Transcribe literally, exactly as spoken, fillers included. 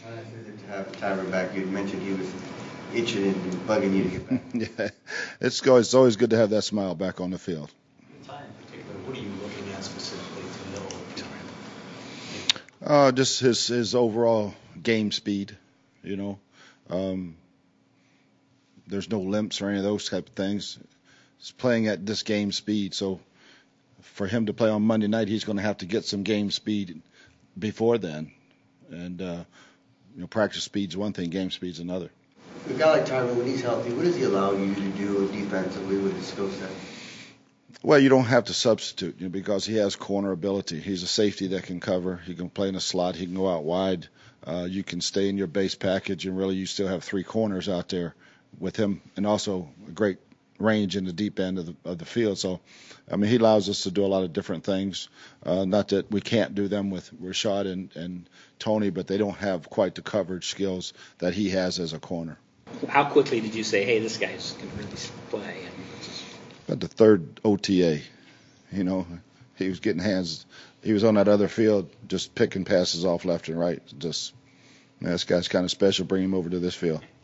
Uh, it's good to have Tyron back. You mentioned he was itching and bugging you to get back. Yeah, it's always, it's always good to have that smile back on the field. Ty in particular, what are you looking at specifically to know if Uh, just his his overall game speed, you know. Um, there's no limps or any of those type of things. He's playing at this game speed, so for him to play on Monday night, he's going to have to get some game speed before then. And uh, you know, practice speed's one thing, game speed's another. A guy like Tyron, when he's healthy, what does he allow you to do defensively with his skill set? Well, you don't have to substitute, you know, because he has corner ability. He's a safety that can cover. He can play in a slot. He can go out wide. Uh, you can stay in your base package, and really you still have three corners out there with him, and also a great range in the deep end of the, of the field. So, I mean, he allows us to do a lot of different things. Uh, not that we can't do them with Rashad and, and Tony, but they don't have quite the coverage skills that he has as a corner. How quickly did you say, hey, this guy's can really play? At the third O T A, you know, he was getting hands. He was on that other field just picking passes off left and right. Just, man, this guy's kind of special. Bring him over to this field.